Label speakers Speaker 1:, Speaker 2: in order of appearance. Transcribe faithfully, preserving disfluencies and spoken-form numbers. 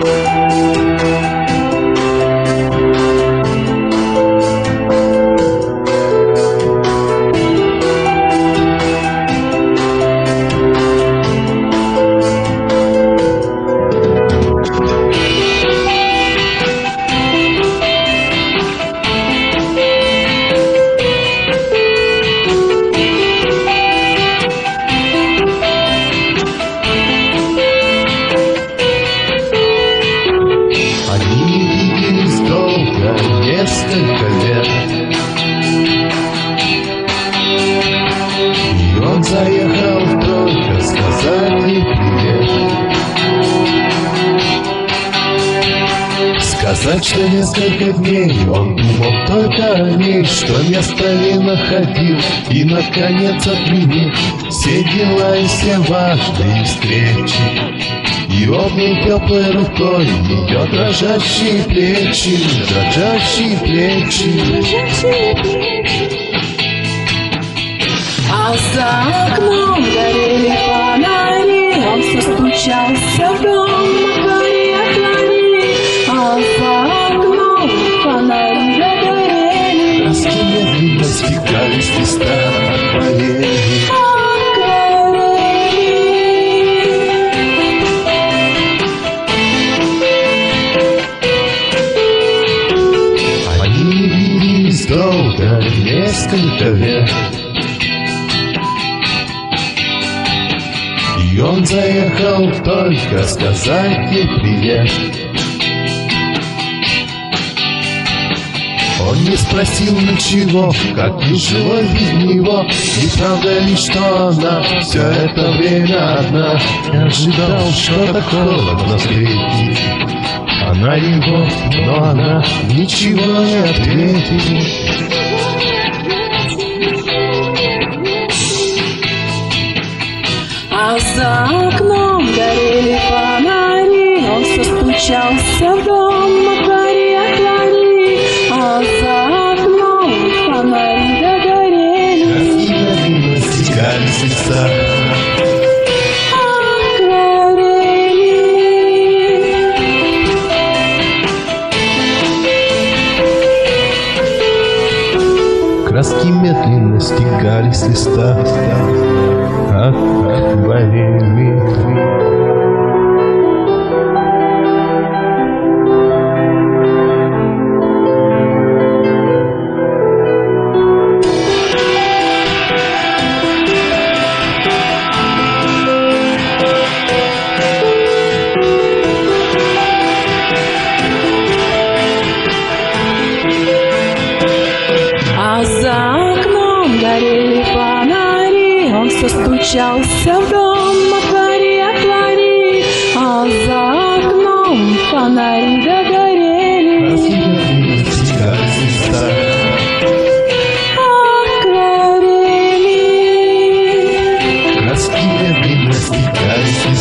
Speaker 1: Несколько лет, и он заехал только сказать ей привет, сказать, что несколько дней он думал только о ней, что места не находил, и наконец отменил все дела и все важные встречи. И обнял теплой рукой ее дрожащие плечи, дрожащие плечи, дрожащие плечи.
Speaker 2: А за окном горели фонари, он все стучался в дом, отвори, отвори. А за окном фонари догорели,
Speaker 1: краски медленно стекали с листа акварели. Долго, несколько лет, и он заехал только сказать ей привет. Он не спросил ничего, как и жила жизнь его, и правда ли, что она все это время одна. Я ожидал, что так холодно встретить она его, но она ничего не ответила.
Speaker 2: А за окном горели фонари, он все стучался в дом, отвори, отвори. А за окном фонари догорели,
Speaker 1: краски медленно стекали с лица. Краски медленно стекали с листа, акварели.
Speaker 2: А за окном горели фонари, он все стучался в дом, отвори, отвори. А за окном фонари догорели,
Speaker 1: Краски медленно стекали с листа.
Speaker 2: акварели.
Speaker 1: Краски медленно стекали с